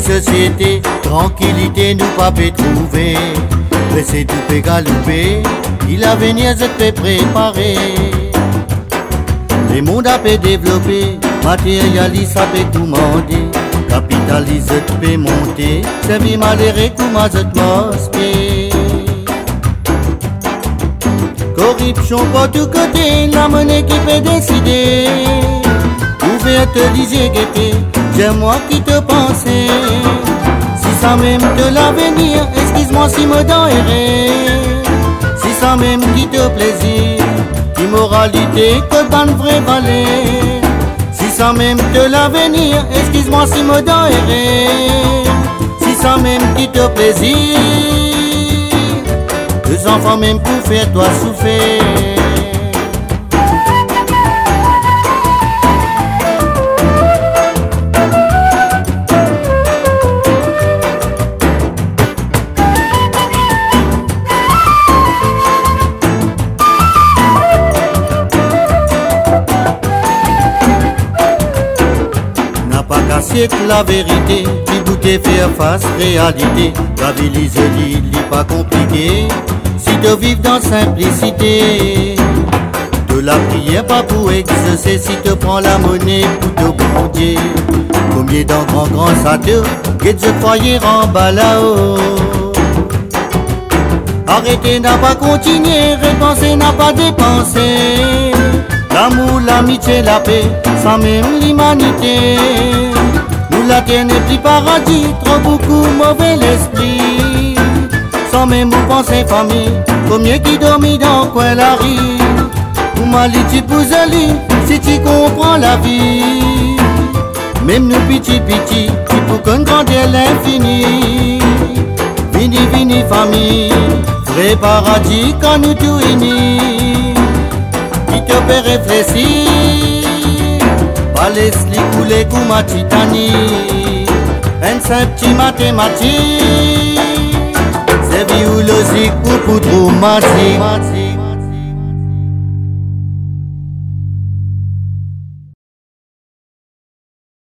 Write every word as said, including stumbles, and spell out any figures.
société, tranquillité nous pas peut trouver. Pressé tout peut galouper, il a venir se fait préparer. Les mondes a peut développer, matérialise a peut commander. Capitalise peut monter, c'est bien malheureux comme à cette mosquée. Corruption pour tous côtés, la monnaie qui peut décider. Ouverte lisez gaieté, c'est moi qui te pensais. Si ça même de l'avenir, excuse-moi si me donnerai. Si ça même qui te plaisir, immoralité que dans le vrai balai. Si ça même de l'avenir, excuse-moi si me donnerai. Si ça même qui te plaisir, deux enfants même pour faire toi souffrir. Siècle la vérité, qui goûter faire face réalité. La vie l'isolie, n'est pas compliqué, si de vivre dans simplicité. De la prière pas pour exaucer, si te prends la monnaie pour te bondier. Combien dans grand grand ça te, guette je croyais en bas là-haut. Arrêtez n'a pas continué, repenser n'a pas dépensé. L'amour, l'amitié, la paix, sans même l'humanité. Nous la terre n'est plus paradis, trop beaucoup mauvais l'esprit. Sans même vous penser famille, combien qui dormit dans coin la rue. Vous m'allez pour lit, si tu comprends la vie. Même nous piti piti, il faut qu'on grandisse l'infini. Vini vini famille, vrai paradis quand nous tout unis. Qui te fait réfléchir, pas laisse-les couler comme ma titanie. Un simple petit mathématique, c'est biologique ou pour dramatique.